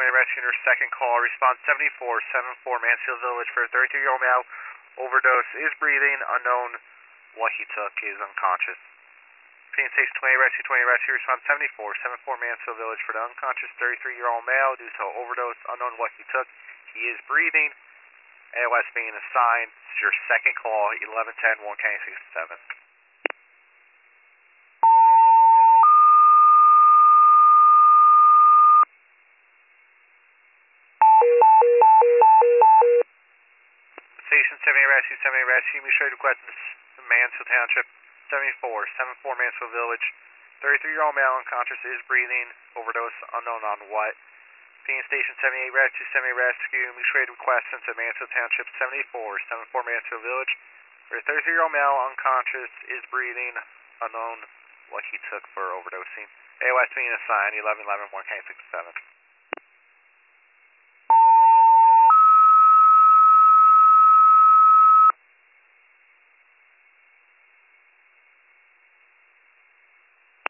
Rescue, your second call. Response 7474 Mansfield Village for a 33-year-old male. Overdose, is breathing, unknown what he took, is unconscious. Phoenix Station 20 Rescue, response 7474 Mansfield Village for the unconscious 33-year-old male due to overdose, unknown what he took. He is breathing. AOS being assigned. This is your second call, 1110 1 County 67. Station 78 Rescue, we should request Mansfield Township 7474 Mansfield Village. 33-year-old male unconscious, is breathing, overdose, unknown on what. Phoenix Station 78 Rescue, we should request since at Mansfield Township 7474 Mansfield Village. For a 33-year-old male unconscious, is breathing, unknown what he took for overdosing. AOS being assigned, 1111 1 County 67.